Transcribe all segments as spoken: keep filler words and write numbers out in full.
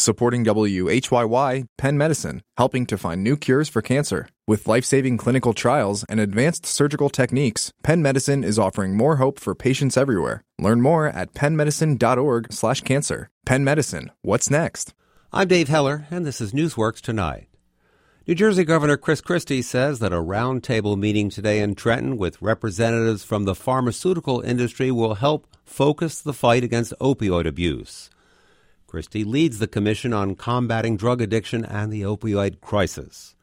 Supporting W H Y Y, Penn Medicine, helping to find new cures for cancer. With life-saving clinical trials and advanced surgical techniques, Penn Medicine is offering more hope for patients everywhere. Learn more at pennmedicine.org slash cancer. Penn Medicine, what's next? I'm Dave Heller, and this is Newsworks Tonight. New Jersey Governor Chris Christie says that a roundtable meeting today in Trenton with representatives from the pharmaceutical industry will help focus the fight against opioid abuse. Christie leads the Commission on Combating Drug Addiction and the Opioid Crisis.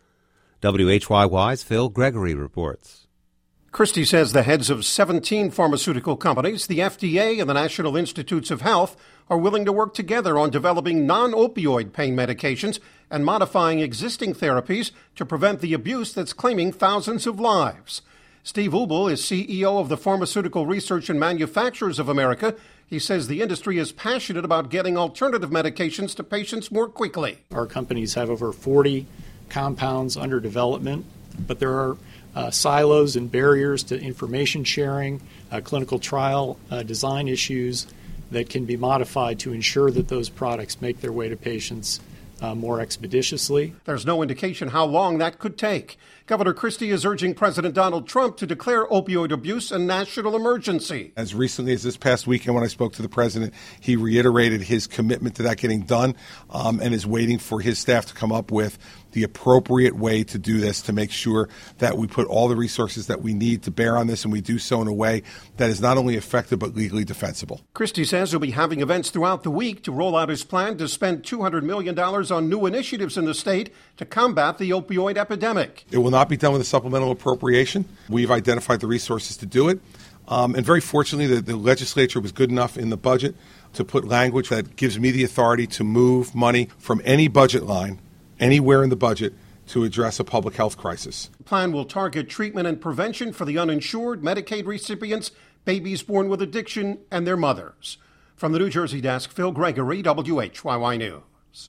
W H Y Y's Phil Gregory reports. Christie says the heads of seventeen pharmaceutical companies, the F D A, and the National Institutes of Health are willing to work together on developing non-opioid pain medications and modifying existing therapies to prevent the abuse that's claiming thousands of lives. Steve Ubel is C E O of the Pharmaceutical Research and Manufacturers of America. He says the industry is passionate about getting alternative medications to patients more quickly. Our companies have over forty compounds under development, but there are uh, silos and barriers to information sharing, uh, clinical trial uh, design issues that can be modified to ensure that those products make their way to patients Uh, more expeditiously. There's no indication how long that could take. Governor Christie is urging President Donald Trump to declare opioid abuse a national emergency. As recently as this past weekend when I spoke to the president, he reiterated his commitment to that getting done um, and is waiting for his staff to come up with the appropriate way to do this to make sure that we put all the resources that we need to bear on this, and we do so in a way that is not only effective but legally defensible. Christie says he'll be having events throughout the week to roll out his plan to spend two hundred million dollars on new initiatives in the state to combat the opioid epidemic. It will not be done with a supplemental appropriation. We've identified the resources to do it. Um, and very fortunately, the, the legislature was good enough in the budget to put language that gives me the authority to move money from any budget line anywhere in the budget to address a public health crisis. The plan will target treatment and prevention for the uninsured, Medicaid recipients, babies born with addiction, and their mothers. From the New Jersey desk, Phil Gregory, W H Y Y News.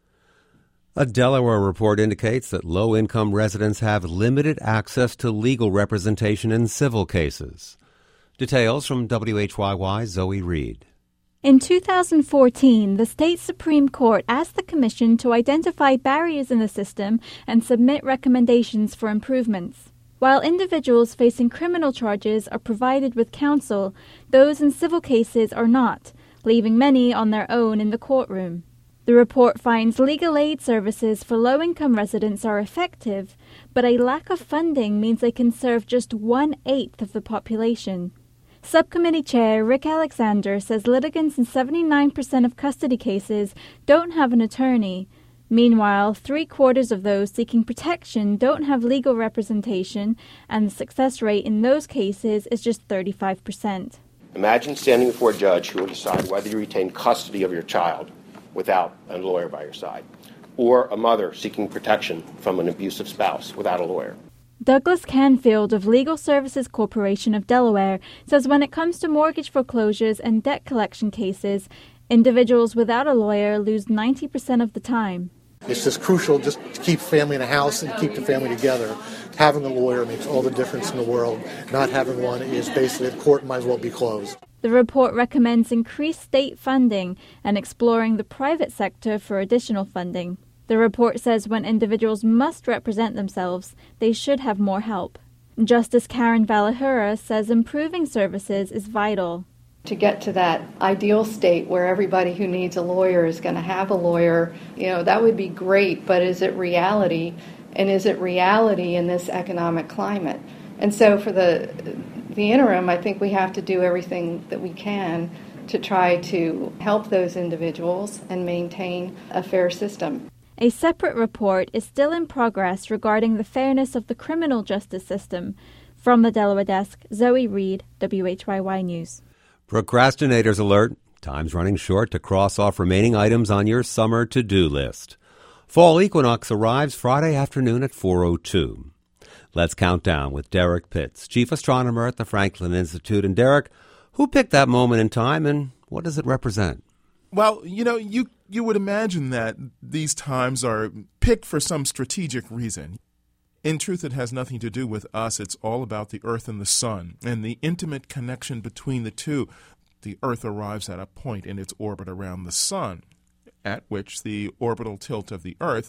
A Delaware report indicates that low-income residents have limited access to legal representation in civil cases. Details from W H Y Y's Zoe Reed. In two thousand fourteen, the state Supreme Court asked the Commission to identify barriers in the system and submit recommendations for improvements. While individuals facing criminal charges are provided with counsel, those in civil cases are not, leaving many on their own in the courtroom. The report finds legal aid services for low-income residents are effective, but a lack of funding means they can serve just one-eighth of the population. Subcommittee Chair Rick Alexander says litigants in seventy-nine percent of custody cases don't have an attorney. Meanwhile, three-quarters of those seeking protection don't have legal representation, and the success rate in those cases is just thirty-five percent. Imagine standing before a judge who will decide whether you retain custody of your child without a lawyer by your side, or a mother seeking protection from an abusive spouse without a lawyer. Douglas Canfield of Legal Services Corporation of Delaware says when it comes to mortgage foreclosures and debt collection cases, individuals without a lawyer lose ninety percent of the time. It's just crucial just to keep family in a house and keep the family together. Having a lawyer makes all the difference in the world. Not having one is basically the court might as well be closed. The report recommends increased state funding and exploring the private sector for additional funding. The report says when individuals must represent themselves, they should have more help. Justice Karen Valahura says improving services is vital. To get to that ideal state where everybody who needs a lawyer is going to have a lawyer, you know, that would be great, but is it reality? And is it reality in this economic climate? And so for the the interim, I think we have to do everything that we can to try to help those individuals and maintain a fair system. A separate report is still in progress regarding the fairness of the criminal justice system. From the Delaware desk, Zoe Reed, W H Y Y News. Procrastinators alert. Time's running short to cross off remaining items on your summer to-do list. Fall equinox arrives Friday afternoon at four oh two. Let's count down with Derek Pitts, chief astronomer at the Franklin Institute. And Derek, who picked that moment in time and what does it represent? Well, you know, you, you would imagine that these times are picked for some strategic reason. In truth, it has nothing to do with us. It's all about the Earth and the Sun and the intimate connection between the two. The Earth arrives at a point in its orbit around the Sun. at which the orbital tilt of the Earth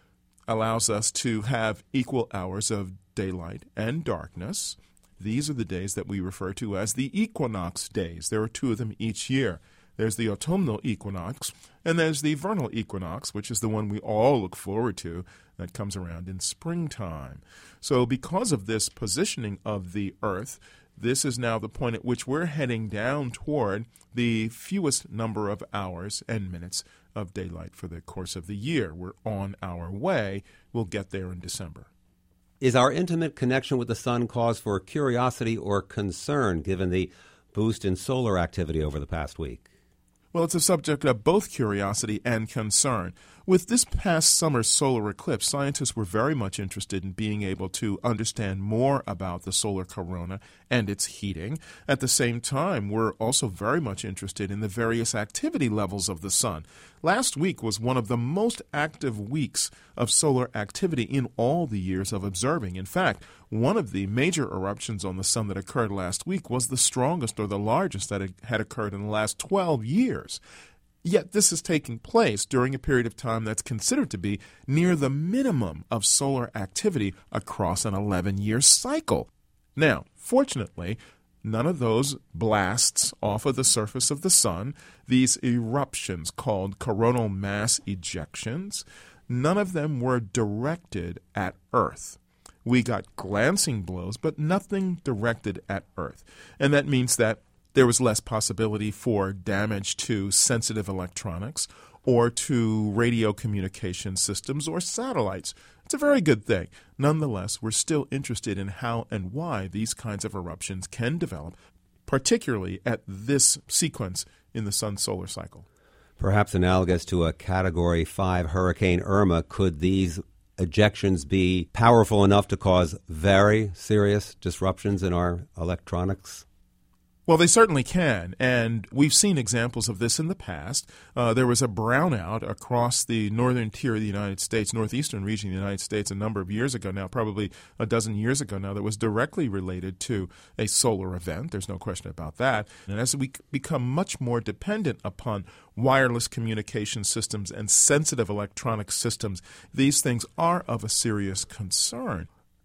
allows us to have equal hours of daylight and darkness. These are the days that we refer to as the equinox days. There are two of them each year. There's the autumnal equinox, and there's the vernal equinox, which is the one we all look forward to, that comes around in springtime. So because of this positioning of the Earth, this is now the point at which we're heading down toward the fewest number of hours and minutes of daylight for the course of the year. We're on our way. We'll get there in December. Is our intimate connection with the sun cause for curiosity or concern, given the boost in solar activity over the past week? Well, it's a subject of both curiosity and concern. With this past summer's solar eclipse, scientists were very much interested in being able to understand more about the solar corona and its heating. At the same time, we're also very much interested in the various activity levels of the sun. Last week was one of the most active weeks of solar activity in all the years of observing. In fact, one of the major eruptions on the sun that occurred last week was the strongest or the largest that had occurred in the last twelve years. Yet this is taking place during a period of time that's considered to be near the minimum of solar activity across an eleven-year cycle. Now, fortunately, none of those blasts off of the surface of the sun, these eruptions called coronal mass ejections, none of them were directed at Earth. We got glancing blows, but nothing directed at Earth. And that means that there was less possibility for damage to sensitive electronics or to radio communication systems or satellites. It's a very good thing. Nonetheless, we're still interested in how and why these kinds of eruptions can develop, particularly at this sequence in the sun's solar cycle. Perhaps analogous to a Category five Hurricane Irma, could these ejections be powerful enough to cause very serious disruptions in our electronics? Well, they certainly can, and we've seen examples of this in the past. Uh, there was a brownout across the northern tier of the United States, northeastern region of the United States, a number of years ago now, probably a dozen years ago now, that was directly related to a solar event. There's no question about that. And as we become much more dependent upon wireless communication systems and sensitive electronic systems, these things are of a serious concern.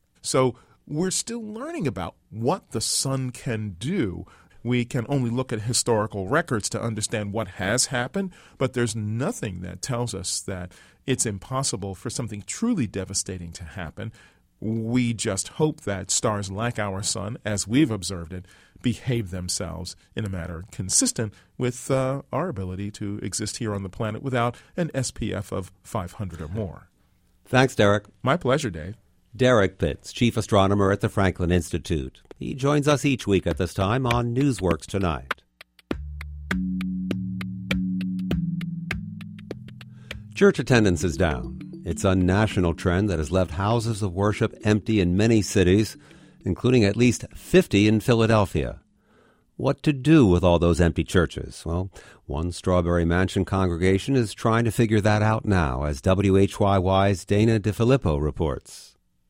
So we're still learning about what the sun can do. We can only look at historical records to understand what has happened, but there's nothing that tells us that it's impossible for something truly devastating to happen. We just hope that stars like our sun, as we've observed it, behave themselves in a manner consistent with uh, our ability to exist here on the planet without an S P F of five hundred or more. Thanks, Derek. My pleasure, Dave. Derek Pitts, Chief Astronomer at the Franklin Institute. He joins us each week at this time on Newsworks Tonight. Church attendance is down. It's a national trend that has left houses of worship empty in many cities, including at least fifty in Philadelphia. What to do with all those empty churches? Well, one Strawberry Mansion congregation is trying to figure that out now, as W H Y Y's Dana DeFilippo reports.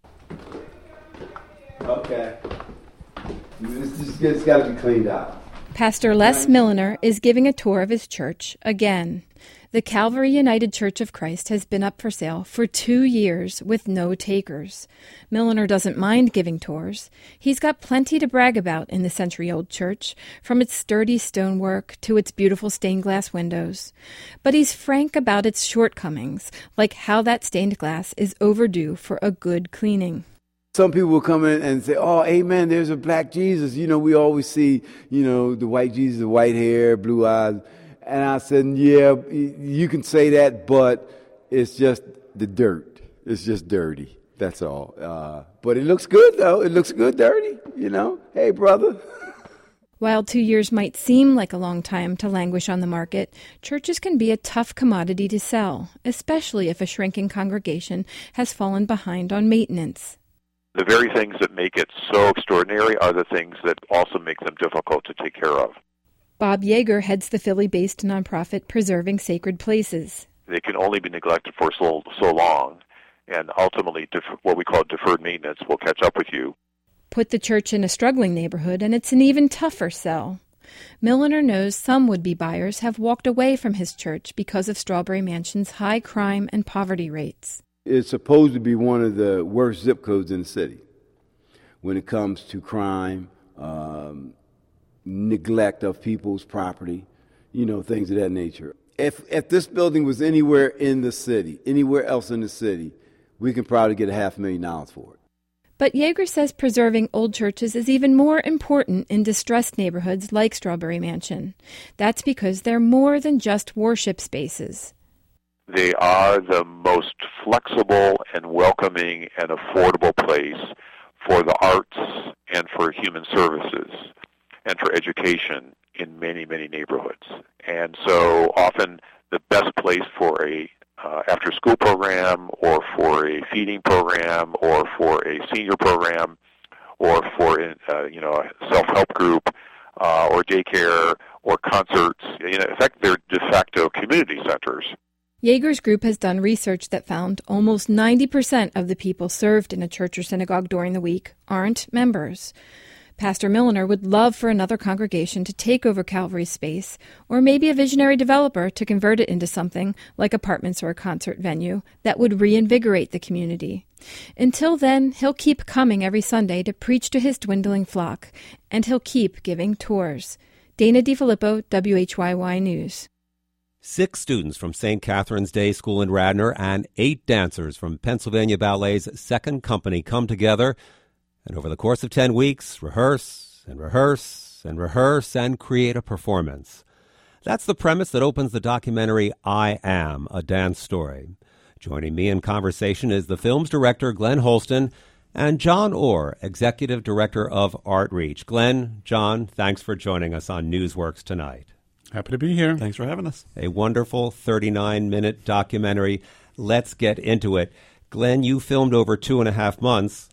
Okay. This has got to be cleaned out. Pastor Les Milliner is giving a tour of his church again. The Calvary United Church of Christ has been up for sale for two years with no takers. Milliner doesn't mind giving tours. He's got plenty to brag about in the century-old church, from its sturdy stonework to its beautiful stained glass windows. But he's frank about its shortcomings, like how that stained glass is overdue for a good cleaning. Some people will come in and say, oh, amen, there's a black Jesus. You know, we always see, you know, the white Jesus, the white hair, blue eyes. And I said, yeah, you can say that, but it's just the dirt. It's just dirty. That's all. Uh, but it looks good, though. It looks good dirty, you know. Hey, brother. While two years might seem like a long time to languish on the market, churches can be a tough commodity to sell, especially if a shrinking congregation has fallen behind on maintenance. The very things that make it so extraordinary are the things that also make them difficult to take care of. Bob Yeager heads the Philly-based nonprofit Preserving Sacred Places. They can only be neglected for so, so long, and ultimately def- what we call deferred maintenance will catch up with you. Put the church in a struggling neighborhood, and it's an even tougher sell. Milliner knows some would-be buyers have walked away from his church because of Strawberry Mansion's high crime and poverty rates. It's supposed to be one of the worst zip codes in the city when it comes to crime, um, neglect of people's property, you know, things of that nature. If if this building was anywhere in the city, anywhere else in the city, we can probably get a half a million dollars for it. But Yeager says preserving old churches is even more important in distressed neighborhoods like Strawberry Mansion. That's because they're more than just worship spaces. They are the most flexible and welcoming and affordable place for the arts and for human services and for education in many, many neighborhoods. And so often the best place for a uh, after-school program or for a feeding program or for a senior program or for uh, you know a self-help group uh, or daycare or concerts, in effect, they're de facto community centers. Yeager's group has done research that found almost ninety percent of the people served in a church or synagogue during the week aren't members. Pastor Milliner would love for another congregation to take over Calvary's space, or maybe a visionary developer to convert it into something like apartments or a concert venue that would reinvigorate the community. Until then, he'll keep coming every Sunday to preach to his dwindling flock, and he'll keep giving tours. Dana DiFilippo, W H Y Y News. Six students from Saint Catherine's Day School in Radnor and eight dancers from Pennsylvania Ballet's Second Company come together and over the course of ten weeks rehearse and rehearse and rehearse and create a performance. That's the premise that opens the documentary I Am, a Dance Story. Joining me in conversation is the film's director, Glenn Holston, and John Orr, executive director of Artreach. Glenn, John, thanks for joining us on Newsworks tonight. Happy to be here. Thanks for having us. A wonderful thirty-nine minute documentary. Let's get into it. Glenn, you filmed over two and a half months.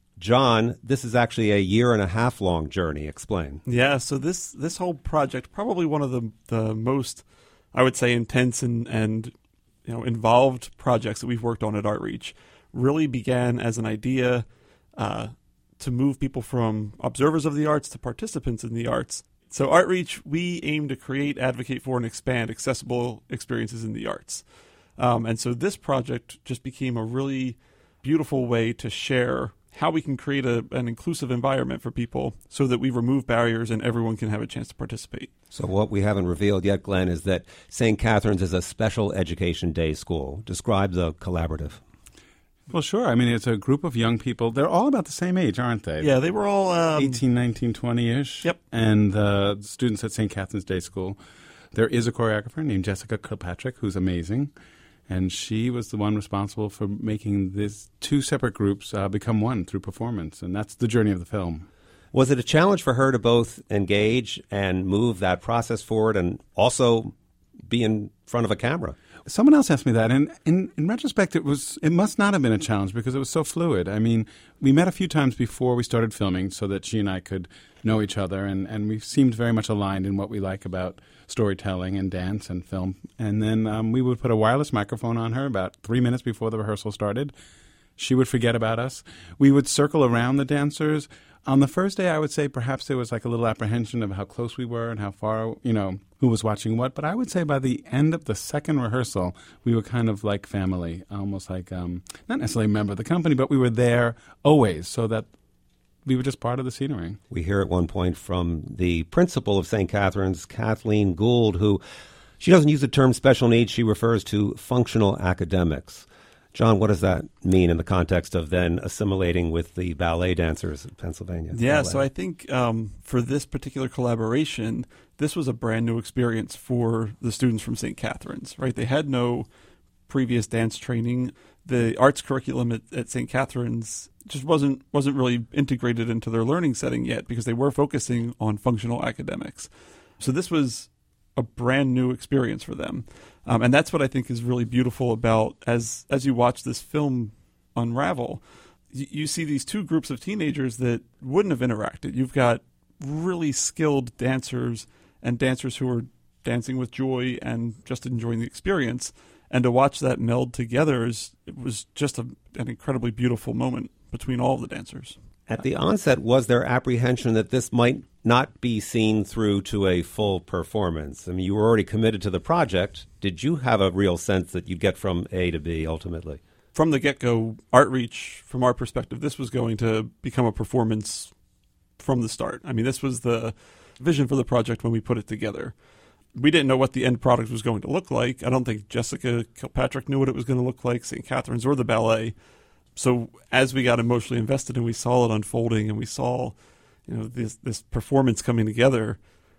John, this is actually a year and a half long journey. Explain. Yeah, so this this whole project, probably one of the the most, I would say, intense and, and you know involved projects that we've worked on at Artreach, really began as an idea uh, to move people from observers of the arts to participants in the arts. So Artreach, we aim to create, advocate for, and expand accessible experiences in the arts. Um, and so this project just became a really beautiful way to share how we can create a, an inclusive environment for people so that we remove barriers and everyone can have a chance to participate. So what we haven't revealed yet, Glenn, is that Saint Catherine's is a special education day school. Describe the collaborative. Well, sure. I mean, it's a group of young people. They're all about the same age, aren't they? Yeah, they were all... Um, eighteen, nineteen, twenty-ish. Yep. And uh, students at Saint Catherine's Day School. There is a choreographer named Jessica Kilpatrick who's amazing. And she was the one responsible for making these two separate groups uh, become one through performance. And that's the journey of the film. Was it a challenge for her to both engage and move that process forward and also be in front of a camera? Someone else asked me that, and in, in retrospect, it was it must not have been a challenge because it was so fluid. I mean, we met a few times before we started filming so that she and I could know each other, and, and we seemed very much aligned in what we like about storytelling and dance and film. And then um, we would put a wireless microphone on her about three minutes before the rehearsal started. She would forget about us. We would circle around the dancers. On the first day, I would say perhaps there was like a little apprehension of how close we were and how far, you know, who was watching what. But I would say by the end of the second rehearsal, we were kind of like family, almost like um, not necessarily a member of the company, but we were there always so that we were just part of the scenery. We hear at one point from the principal of Saint Catherine's, Kathleen Gould, who she doesn't use the term special needs. She refers to functional academics. John, what does that mean in the context of then assimilating with the ballet dancers of Pennsylvania? Yeah, ballet? so I think um, for this particular collaboration, this was a brand new experience for the students from Saint Catherine's, right? They had no previous dance training. The arts curriculum at, at Saint Catherine's just wasn't wasn't really integrated into their learning setting yet because they were focusing on functional academics. So this was a brand new experience for them. Um, and that's what I think is really beautiful about as as you watch this film unravel, you, you see these two groups of teenagers that wouldn't have interacted. You've got really skilled dancers and dancers who are dancing with joy and just enjoying the experience. And to watch that meld together, is it was just a, an incredibly beautiful moment between all of the dancers. At the onset, was there apprehension that this might not be seen through to a full performance? I mean, you were already committed to the project. Did you have a real sense that you'd get from A to B ultimately? From the get-go, Artreach, from our perspective, this was going to become a performance from the start. I mean, this was the vision for the project when we put it together. We didn't know what the end product was going to look like. I don't think Jessica Kilpatrick knew what it was going to look like, Saint Catherine's or the ballet. So as we got emotionally invested and we saw it unfolding and we saw, you know, this this performance coming together,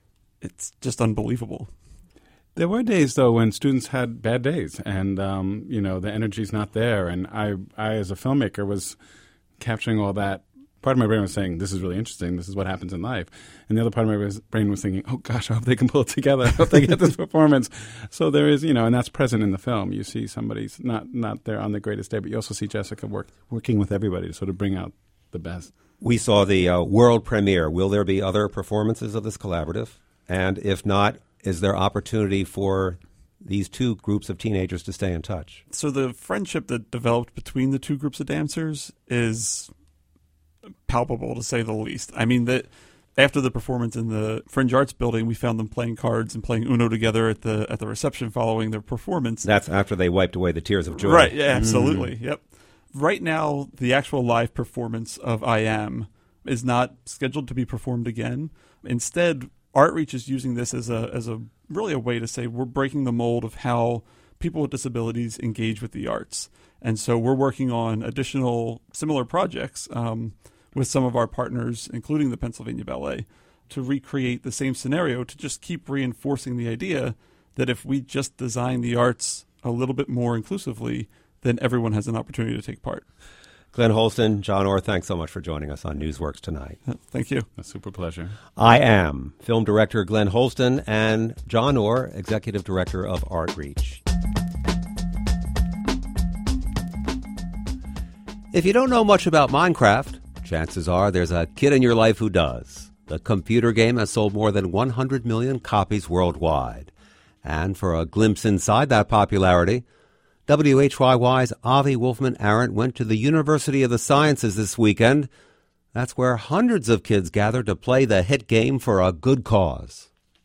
it's just unbelievable. There were days, though, when students had bad days and, um, you know, the energy's not there. And I, I, as a filmmaker, was capturing all that. Part of my brain was saying, this is really interesting. This is what happens in life. And the other part of my brain was thinking, oh, gosh, I hope they can pull it together. I hope they get this performance. So there is, you know, and that's present in the film. You see somebody's not, not there on the greatest day, but you also see Jessica work, working with everybody to sort of bring out the best. We saw the uh, world premiere. Will there be other performances of this collaborative? And if not, is there opportunity for these two groups of teenagers to stay in touch? So the friendship that developed between the two groups of dancers is palpable, to say the least. I mean, that after the performance in the Fringe Arts Building, we found them playing cards and playing Uno together at the at the reception following their performance. That's after they wiped away the tears of joy. Right, yeah, absolutely, mm. Yep. Right now, the actual live performance of I Am is not scheduled to be performed again. Instead, Artreach is using this as a as a really a way to say we're breaking the mold of how people with disabilities engage with the arts. And so we're working on additional similar projects um, with some of our partners, including the Pennsylvania Ballet, to recreate the same scenario, to just keep reinforcing the idea that if we just design the arts a little bit more inclusively, then everyone has an opportunity to take part. Glenn Holston, John Orr, thanks so much for joining us on Newsworks tonight. Thank you. A super pleasure. I Am film director Glenn Holston and John Orr, executive director of Artreach. If you don't know much about Minecraft, chances are there's a kid in your life who does. The computer game has sold more than one hundred million copies worldwide. And for a glimpse inside that popularity, W H Y Y's Avi Wolfman-Arent went to the University of the Sciences this weekend. That's where hundreds of kids gathered to play the hit game for a good cause.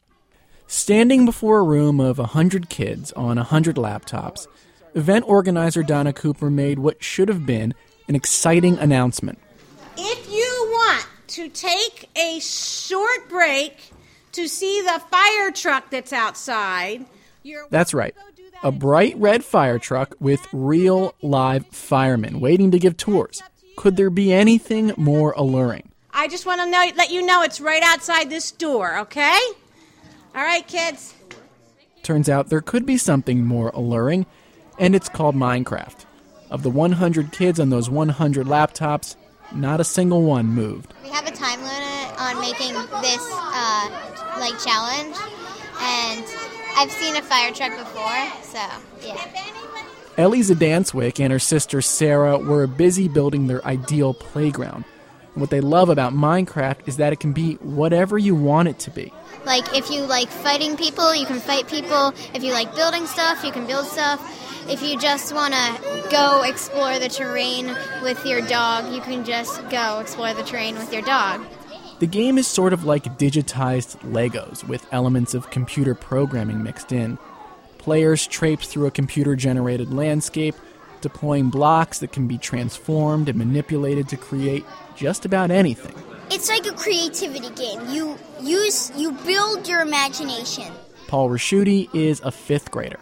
Standing before a room of one hundred kids on one hundred laptops, event organizer Donna Cooper made what should have been an exciting announcement. If you want to take a short break to see the fire truck that's outside, you're That's right. A bright red fire truck with real live firemen waiting to give tours. Could there be anything more alluring? I just want to know, let you know it's right outside this door, okay? All right, kids. Turns out there could be something more alluring, and it's called Minecraft. Of the one hundred kids on those one hundred laptops, not a single one moved. We have a time limit on making this, uh, like, challenge, and I've seen a fire truck before, so, yeah. Ellie Zdanswick and her sister Sarah were busy building their ideal playground. And what they love about Minecraft is that it can be whatever you want it to be. Like, if you like fighting people, you can fight people. If you like building stuff, you can build stuff. If you just want to go explore the terrain with your dog, you can just go explore the terrain with your dog. The game is sort of like digitized Legos with elements of computer programming mixed in. Players traipse through a computer-generated landscape, deploying blocks that can be transformed and manipulated to create just about anything. It's like a creativity game. You use, you build your imagination. Paul Raschuti is a fifth grader.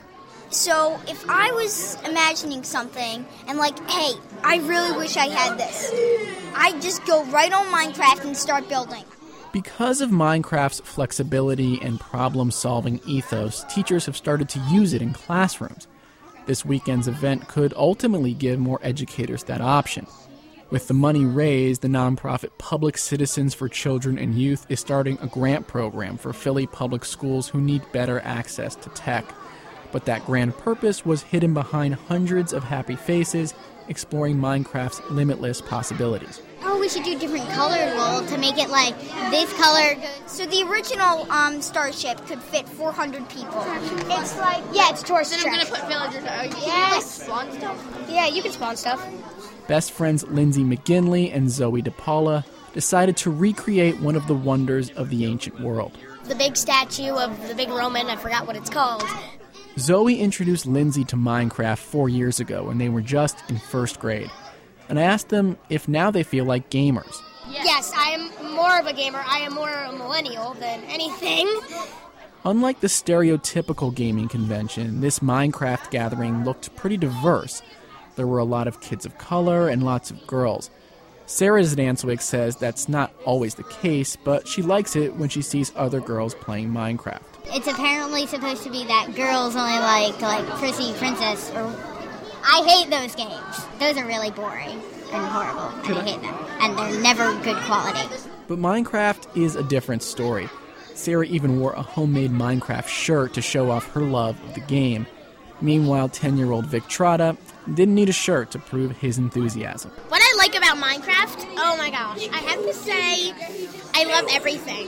So if I was imagining something and like, hey, I really wish I had this, I'd just go right on Minecraft and start building. Because of Minecraft's flexibility and problem-solving ethos, teachers have started to use it in classrooms. This weekend's event could ultimately give more educators that option. With the money raised, the nonprofit Public Citizens for Children and Youth is starting a grant program for Philly public schools who need better access to tech. But that grand purpose was hidden behind hundreds of happy faces exploring Minecraft's limitless possibilities. Oh, we should do different colored wool to make it like this color. So the original um, starship could fit four hundred people. It's like, yeah, it's tourist Then I'm going to put villagers out. You Yes. can like spawn stuff. Yeah, you can spawn stuff. Best friends Lindsay McGinley and Zoe DePaula decided to recreate one of the wonders of the ancient world. The big statue of the big Roman, I forgot what it's called. Zoe introduced Lindsay to Minecraft four years ago when they were just in first grade. And I asked them if now they feel like gamers. Yes, I am more of a gamer. I am more a millennial than anything. Unlike the stereotypical gaming convention, this Minecraft gathering looked pretty diverse. There were a lot of kids of color and lots of girls. Sarah Zdanswick says that's not always the case, but she likes it when she sees other girls playing Minecraft. It's apparently supposed to be that girls only like like Prissy Princess. Or I hate those games. Those are really boring and horrible, and I hate them. And they're never good quality. But Minecraft is a different story. Sarah even wore a homemade Minecraft shirt to show off her love of the game. Meanwhile, ten-year-old Vic Trotta didn't need a shirt to prove his enthusiasm. What I like about Minecraft, oh my gosh, I have to say, I love everything.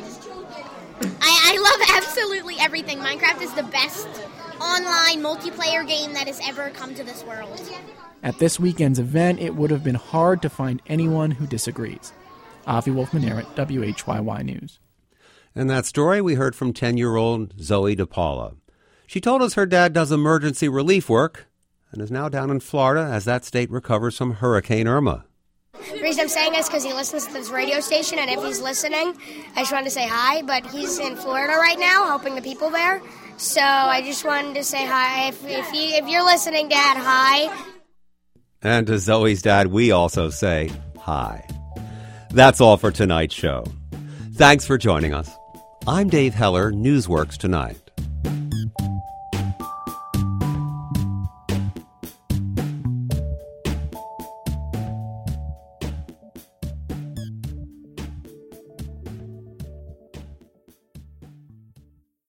I, I love absolutely everything. Minecraft is the best online multiplayer game that has ever come to this world. At this weekend's event, it would have been hard to find anyone who disagrees. Avi Wolfman-Arent, W H Y Y News. In that story, we heard from ten-year-old Zoe DePaula. She told us her dad does emergency relief work and is now down in Florida as that state recovers from Hurricane Irma. The reason I'm saying this is because he listens to this radio station, and if he's listening, I just wanted to say hi, but he's in Florida right now helping the people there. So I just wanted to say hi. If, if, you, if you're listening, Dad, hi. And to Zoe's dad, we also say hi. That's all for tonight's show. Thanks for joining us. I'm Dave Heller, Newsworks Tonight.